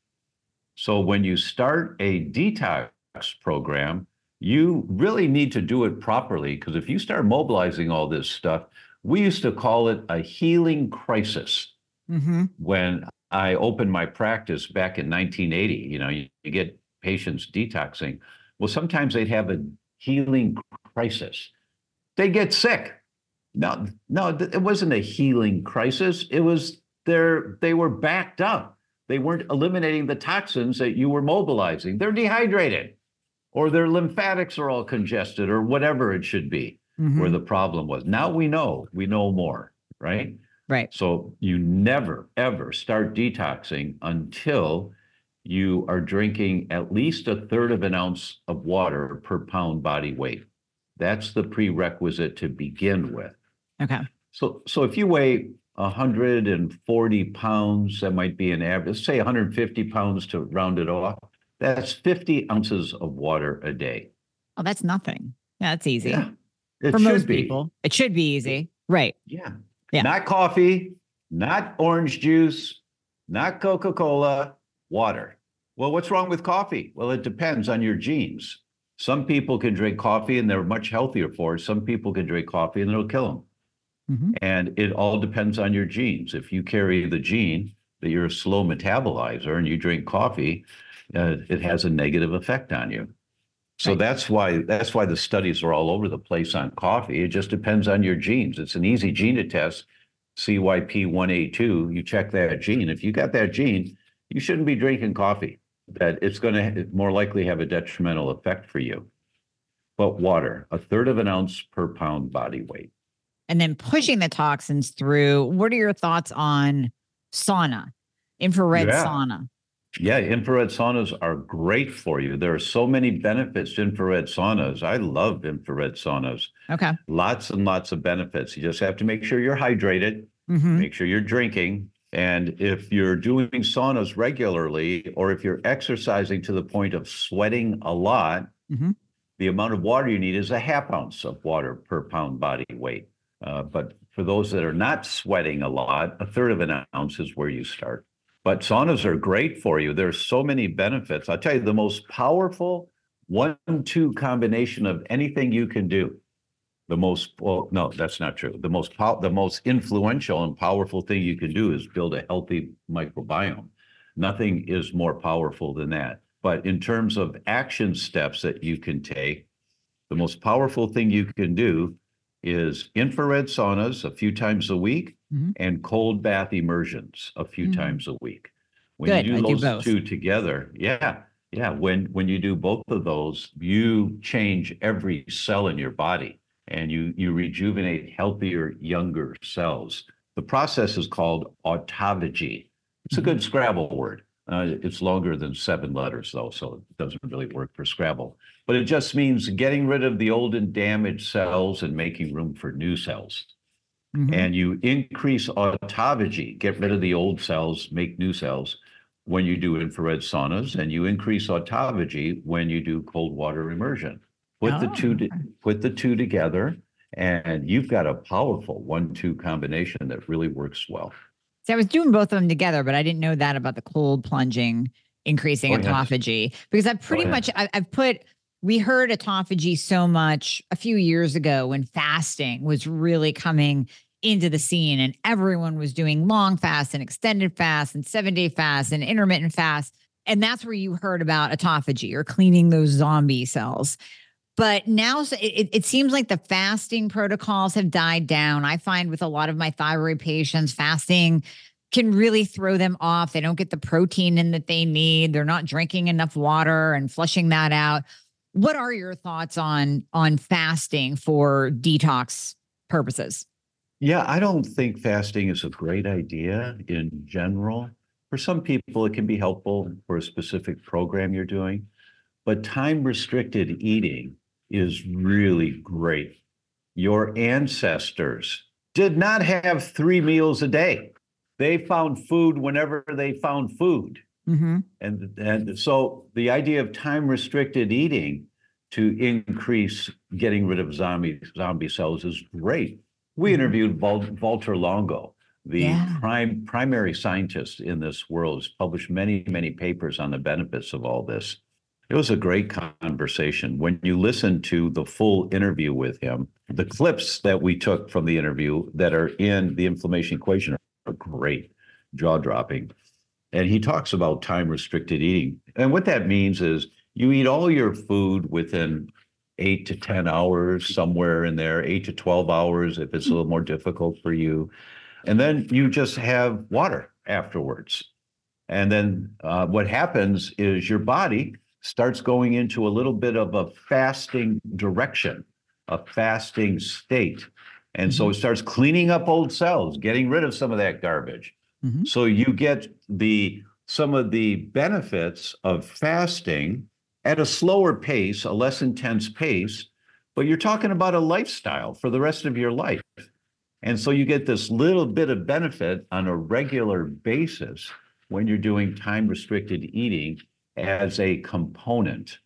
So when you start a detox program, you really need to do it properly, because if you start mobilizing all this stuff, we used to call it a healing crisis. Mm-hmm. When I opened my practice back in nineteen eighty, you know, you, you get patients detoxing. Well, sometimes they'd have a healing crisis. They get sick. No, no, it wasn't a healing crisis. It was their, they were backed up. They weren't eliminating the toxins that you were mobilizing. They're dehydrated, or their lymphatics are all congested, or whatever it should be, mm-hmm. where the problem was. Now we know, we know more, right? Right. So you never, ever start detoxing until you are drinking at least a third of an ounce of water per pound body weight. That's the prerequisite to begin with. Okay. So, so if you weigh one hundred forty pounds, that might be an average, say one hundred fifty pounds to round it off. That's fifty ounces of water a day. Oh, that's nothing. Yeah, that's easy. Yeah, it For should most be. people, it should be easy. Right. Yeah. Yeah. Not coffee, not orange juice, not Coca-Cola, water. Well, what's wrong with coffee? Well, it depends on your genes. Some people can drink coffee and they're much healthier for it. Some people can drink coffee and it'll kill them. Mm-hmm. And it all depends on your genes. If you carry the gene that you're a slow metabolizer and you drink coffee, uh, it has a negative effect on you. So Right. that's why that's why the studies are all over the place on coffee. It just depends on your genes. It's an easy gene to test, C Y P one A two. You check that gene. If you got that gene, you shouldn't be drinking coffee. That it's going to more likely have a detrimental effect for you. But water, a third of an ounce per pound body weight. And then pushing the toxins through. What are your thoughts on sauna, infrared Yeah. sauna? Yeah, infrared saunas are great for you. There are so many benefits to infrared saunas. I love infrared saunas. Okay. Lots and lots of benefits. You just have to make sure you're hydrated, Mm-hmm. make sure you're drinking. And if you're doing saunas regularly, or if you're exercising to the point of sweating a lot, Mm-hmm. the amount of water you need is a half ounce of water per pound body weight. Uh, but for those that are not sweating a lot, a third of an ounce is where you start. But saunas are great for you. There's so many benefits. I'll tell you, the most powerful one two combination of anything you can do, the most, well, no, that's not true. The most, pow- the most influential and powerful thing you can do is build a healthy microbiome. Nothing is more powerful than that. But in terms of action steps that you can take, the most powerful thing you can do is infrared saunas a few times a week, Mm-hmm. and cold bath immersions a few Mhm. times a week. When Good, you I do do those both. two together, yeah, yeah. When when you do both of those, you change every cell in your body, and you you rejuvenate healthier, younger cells. The process is called autophagy. It's a good Scrabble word. Uh, it's longer than seven letters, though, so it doesn't really work for Scrabble. But it just means getting rid of the old and damaged cells and making room for new cells. Mhm. And you increase autophagy, get rid of the old cells, make new cells when you do infrared saunas, and you increase autophagy when you do cold water immersion. Put the Oh, two to, okay. put the two together, and you've got a powerful one two combination that really works well. See, I was doing both of them together, but I didn't know that about the cold plunging, increasing Oh, yes. autophagy. Because I've pretty Oh, yeah. much, I, I've put, we heard autophagy so much a few years ago when fasting was really coming into the scene and everyone was doing long fasts and extended fasts and seven day fasts and intermittent fasts. And that's where you heard about autophagy or cleaning those zombie cells. But now so it, it seems like the fasting protocols have died down. I find with a lot of my thyroid patients, fasting can really throw them off. They don't get the protein in that they need. They're not drinking enough water and flushing that out. What are your thoughts on, on fasting for detox purposes? Yeah, I don't think fasting is a great idea in general. For some people, it can be helpful for a specific program you're doing, but time restricted eating is really great. Your ancestors did not have three meals a day. They found food whenever they found food. Mm-hmm. And, and so the idea of time restricted eating to increase getting rid of zombie zombie cells is great. We interviewed Val, Walter Longo, the Yeah. prime primary scientist in this world, has published many, many papers on the benefits of all this. It was a great conversation. When you listen to the full interview with him, the clips that we took from the interview that are in the inflammation equation are great, jaw-dropping. And he talks about time-restricted eating. And what that means is you eat all your food within eight to ten hours, somewhere in there, eight to twelve hours if it's a little more difficult for you. And then you just have water afterwards. And then uh, what happens is your body starts going into a little bit of a fasting direction, a fasting state. And so it starts cleaning up old cells, getting rid of some of that garbage. Mm-hmm. So you get the some of the benefits of fasting at a slower pace, a less intense pace, but you're talking about a lifestyle for the rest of your life. And so you get this little bit of benefit on a regular basis when you're doing time-restricted eating as a component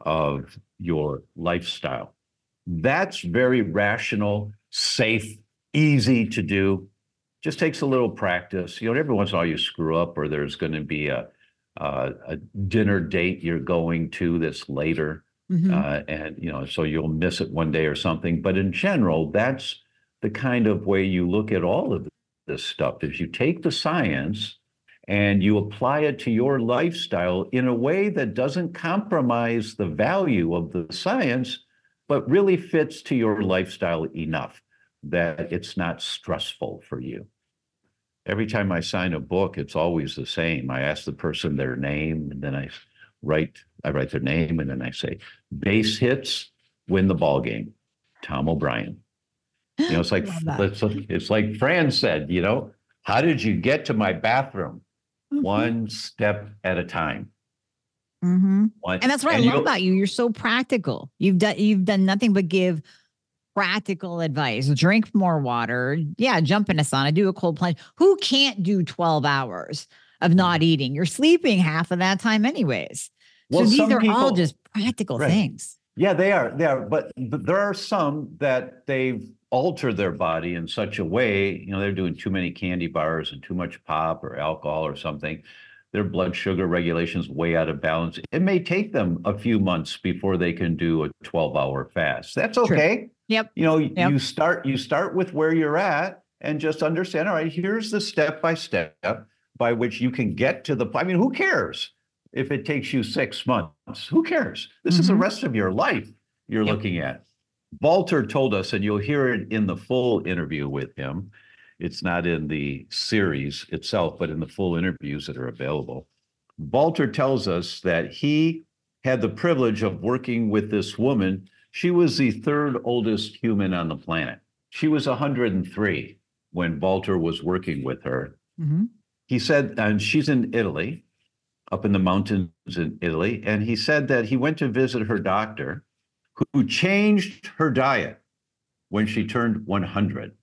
of your lifestyle. That's very rational, safe, easy to do. Just takes a little practice. You know, every once in a while you screw up, or there's going to be a, a, a dinner date you're going to that's later. Mm-hmm. Uh, and, you know, so you'll miss it one day or something. But in general, that's the kind of way you look at all of this stuff is you take the science and you apply it to your lifestyle in a way that doesn't compromise the value of the science, but really fits to your lifestyle enough that it's not stressful for you. Every time I sign a book, it's always the same. I ask the person their name, and then I write, I write their name, and then I say, base hits win the ball game. Tom O'Brien. You know, it's like it's, it's like Fran said, you know, how did you get to my bathroom? Mm-hmm. One step at a time. Mm-hmm. One, and that's what and I love about you. You're so practical. You've done you've done nothing but give practical advice. Drink more water. Yeah, jump in a sauna, do a cold plunge. Who can't do twelve hours of not eating? You're sleeping half of that time anyways. Well, so these are people, all just practical right. things. Yeah, they are. They are. But, but there are some that they've altered their body in such a way, you know, they're doing too many candy bars and too much pop or alcohol or something. Their blood sugar regulation's way out of balance. It may take them a few months before they can do a twelve hour fast. That's okay. True. Yep. You know, yep. you start you start with where you're at and just understand, all right, here's the step by step by which you can get to the, I mean, who cares if it takes you six months? Who cares? This mm-hmm. is the rest of your life you're yep. looking at. Valter told us, and you'll hear it in the full interview with him. It's not in the series itself, but in the full interviews that are available. Valter tells us that he had the privilege of working with this woman. She was the third oldest human on the planet. She was one hundred three when Valter was working with her. Mm-hmm. He said, and she's in Italy, up in the mountains in Italy, and he said that he went to visit her doctor, who changed her diet when she turned one hundred.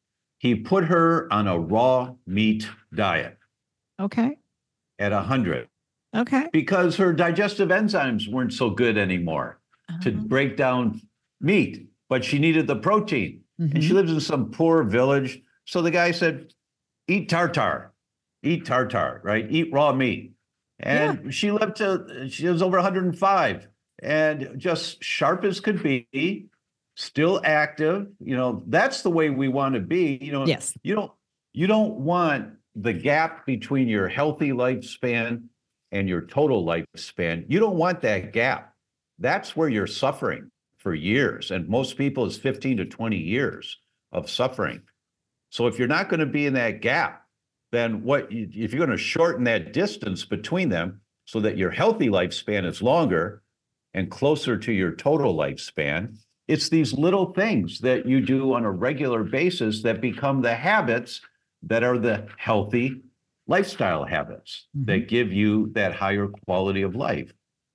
He put her on a raw meat diet. Okay. At one hundred. Okay. Because her digestive enzymes weren't so good anymore uh-huh. to break down meat, but she needed the protein. Mm-hmm. And she lives in some poor village. So the guy said, eat tartar, eat tartar, right? Eat raw meat. And yeah. she lived to, she was over one hundred five and just sharp as could be, still active. You know, that's the way we want to be. You know, yes. you don't, you don't want the gap between your healthy lifespan and your total lifespan. You don't want that gap. That's where you're suffering for years. And most people is fifteen to twenty years of suffering. So if you're not going to be in that gap, then what, you, if you're going to shorten that distance between them so that your healthy lifespan is longer and closer to your total lifespan, it's these little things that you do on a regular basis that become the habits that are the healthy lifestyle habits mm-hmm. that give you that higher quality of life.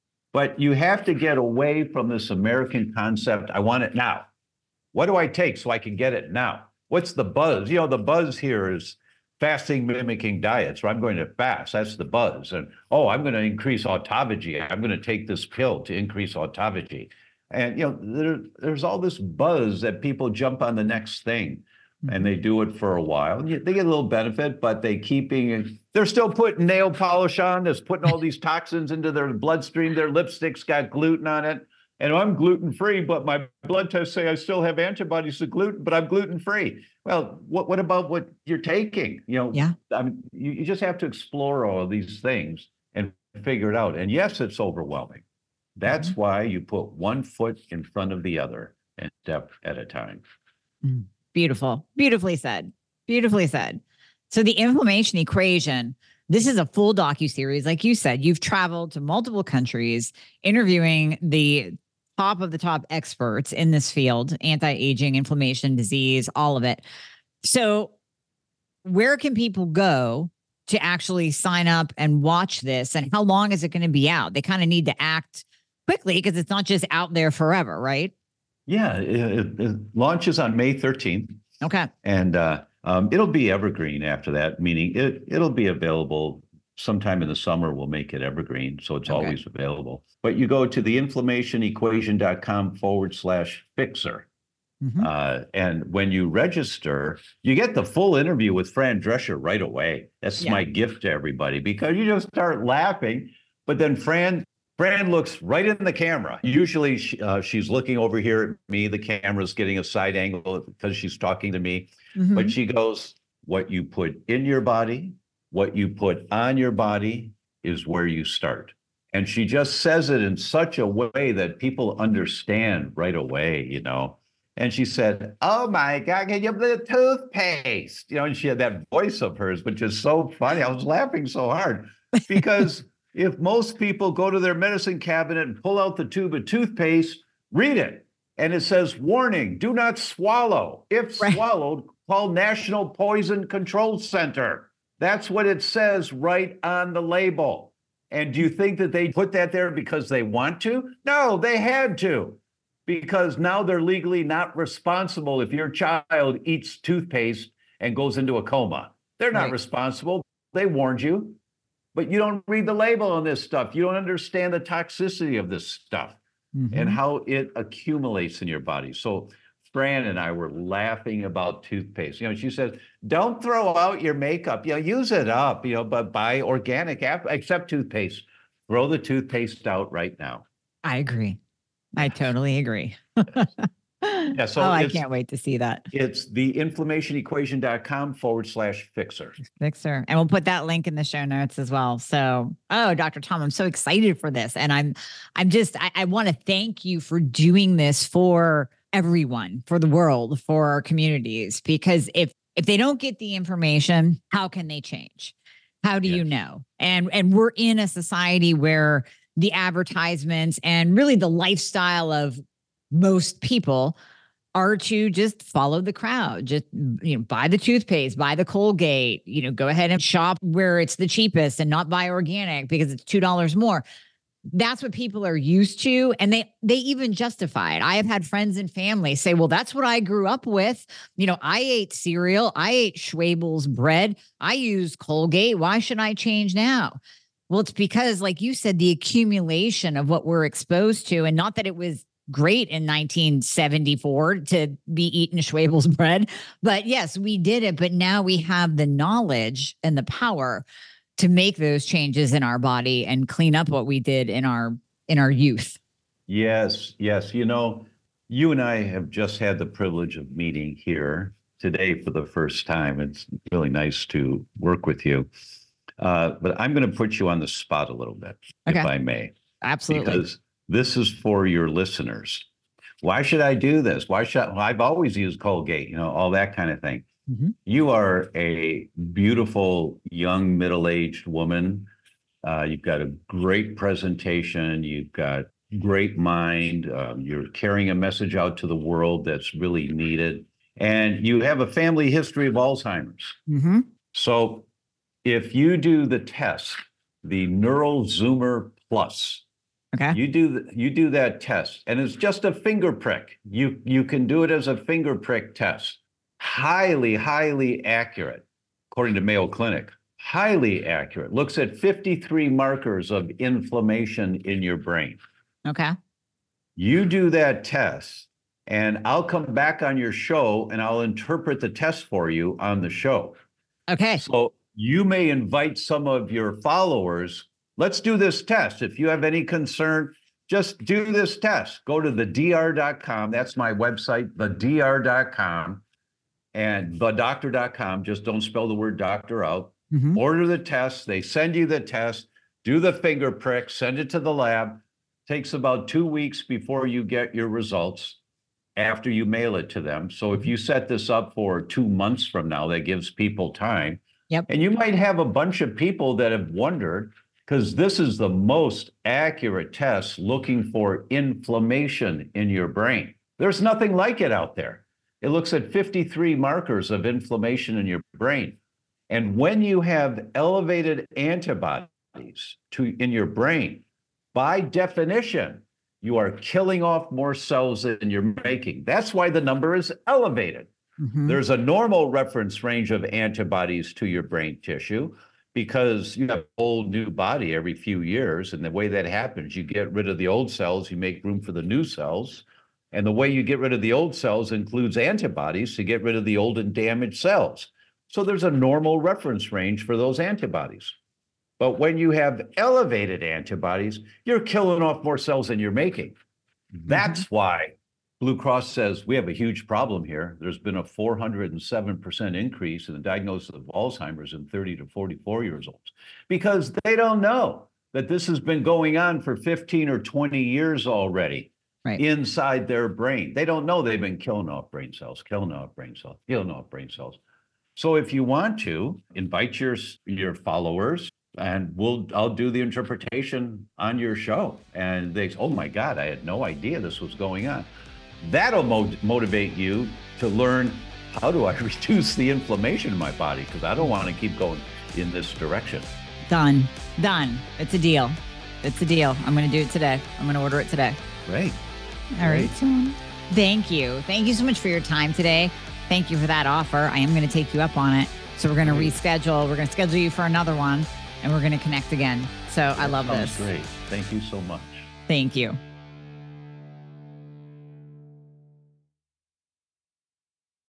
But you have to get away from this American concept, I want it now. What do I take so I can get it now? What's the buzz? You know, the buzz here is fasting mimicking diets, or I'm going to fast. That's the buzz. And, oh, I'm going to increase autophagy. I'm going to take this pill to increase autophagy. And, you know, there, there's all this buzz that people jump on the next thing mm-hmm. and they do it for a while. They get a little benefit, but they keeping, they're still putting nail polish on. They're putting all these toxins into their bloodstream. Their lipstick's got gluten on it. And I'm gluten-free, but my blood tests say I still have antibodies to gluten, but I'm gluten-free. Well, what, what about what you're taking? You know, yeah. I mean, you, you just have to explore all of these things and figure it out. And yes, it's overwhelming. That's mm-hmm. why you put one foot in front of the other and step at a time. Beautiful. Beautifully said. Beautifully said. So the inflammation equation, this is a full docuseries. Like you said, you've traveled to multiple countries interviewing the top of the top experts in this field, anti-aging, inflammation, disease, all of it. So where can people go to actually sign up and watch this? And how long is it going to be out? They kind of need to act quickly because it's not just out there forever, right? Yeah, it, it launches on May thirteenth. Okay. And uh, um, it'll be evergreen after that, meaning it, it'll be available sometime in the summer. We'll make it evergreen, so it's okay. always available. But you go to the inflammation equation dot com forward slash fixer. Mm-hmm. Uh, and when you register, you get the full interview with Fran Drescher right away. That's yeah. my gift to everybody, because you just start laughing. But then Fran Fran looks right in the camera. Usually she, uh, she's looking over here at me. The camera's getting a side angle because she's talking to me. Mm-hmm. But she goes, what you put in your body what you put on your body is where you start. And she just says it in such a way that people understand right away, you know. And she said, "Oh my God, can you put toothpaste?" You know, and she had that voice of hers, which is so funny. I was laughing so hard because if most people go to their medicine cabinet and pull out the tube of toothpaste, read it. And it says, "Warning, do not swallow. If Right. swallowed, call National Poison Control Center." That's what it says right on the label. And do you think that they put that there because they want to? No, they had to, because now they're legally not responsible if your child eats toothpaste and goes into a coma. They're not Right. responsible. They warned you, but you don't read the label on this stuff. You don't understand the toxicity of this stuff Mhm. and how it accumulates in your body. So Fran and I were laughing about toothpaste. You know, she says, "Don't throw out your makeup. You know, use it up. You know, but buy organic, except toothpaste. Throw the toothpaste out right now." I agree. I totally agree. Yeah. So oh, I it's, can't wait to see that. it's the inflammation equation dot com forward slash fixer. Fixer. And we'll put that link in the show notes as well. So, oh, Doctor Tom, I'm so excited for this. And I'm, I'm just, I, I want to thank you for doing this for everyone, for the world, for our communities, because if, if they don't get the information, how can they change? How do Yes. you know? And, and we're in a society where the advertisements and really the lifestyle of most people are to just follow the crowd, just, you know, buy the toothpaste, buy the Colgate, you know, go ahead and shop where it's the cheapest and not buy organic because it's two dollars more. That's what people are used to. And they, they even justify it. I have had friends and family say, well, that's what I grew up with. You know, I ate cereal. I ate Schwabel's bread. I use Colgate. Why should I change now? Well, it's because, like you said, the accumulation of what we're exposed to, and not that it was great in nineteen seventy-four to be eating Schwabel's bread, but yes, we did it. But now we have the knowledge and the power to make those changes in our body and clean up what we did in our in our youth. Yes, yes. You know, you and I have just had the privilege of meeting here today for the first time. It's really nice to work with you. Uh, but I'm going to put you on the spot a little bit, Okay. if I may. Absolutely. Because this is for your listeners. Why should I do this? Why should I, well, I've always used Colgate, you know, all that kind of thing. Mhm. You are a beautiful, young, middle-aged woman. Uh, you've got a great presentation. You've got great mind. Um, you're carrying a message out to the world that's really needed. And you have a family history of Alzheimer's. Mhm. So if you do the test, the Neural Zoomer Plus, Okay. you do th- you do that test, and it's just a finger prick. You you can do it as a finger prick test. Highly, highly accurate, according to Mayo Clinic. Highly accurate. Looks at fifty-three markers of inflammation in your brain. Okay. You do that test, and I'll come back on your show and I'll interpret the test for you on the show. Okay. So you may invite some of your followers. Let's do this test. If you have any concern, just do this test. Go to the D R dot com. That's my website, the D R dot com, and the doctor dot com. Just don't spell the word doctor out. Mhm. Order the test. They send you the test, do the finger prick, send it to the lab. Takes about two weeks before you get your results after you mail it to them. So if you set this up for two months from now, that gives people time. Yep. And you might have a bunch of people that have wondered, because this is the most accurate test looking for inflammation in your brain. There's nothing like it out there. It looks at fifty-three markers of inflammation in your brain. And when you have elevated antibodies to in your brain, by definition, you are killing off more cells than you're making. That's why the number is elevated. Mhm. There's a normal reference range of antibodies to your brain tissue because you have a whole new body every few years. And the way that happens, you get rid of the old cells, you make room for the new cells. And the way you get rid of the old cells includes antibodies to get rid of the old and damaged cells. So there's a normal reference range for those antibodies. But when you have elevated antibodies, you're killing off more cells than you're making. That's why Blue Cross says we have a huge problem here. There's been a four hundred seven percent increase in the diagnosis of Alzheimer's in thirty to forty-four years old, because they don't know that this has been going on for fifteen or twenty years already. Right. Inside their brain. They don't know they've been killing off brain cells, killing off brain cells, killing off brain cells. So if you want to, invite your, your followers, and we'll I'll do the interpretation on your show. And they say, oh my God, I had no idea this was going on. That'll mo- motivate you to learn, how do I reduce the inflammation in my body? Because I don't want to keep going in this direction. Done. Done. It's a deal. It's a deal. I'm going to do it today. I'm going to order it today. Great. All right. Great. Thank you. Thank you so much for your time today. Thank you for that offer. I am going to take you up on it. So we're going to reschedule. We're going to schedule you for another one, and we're going to connect again. So that I love this. Great. Thank you so much. Thank you.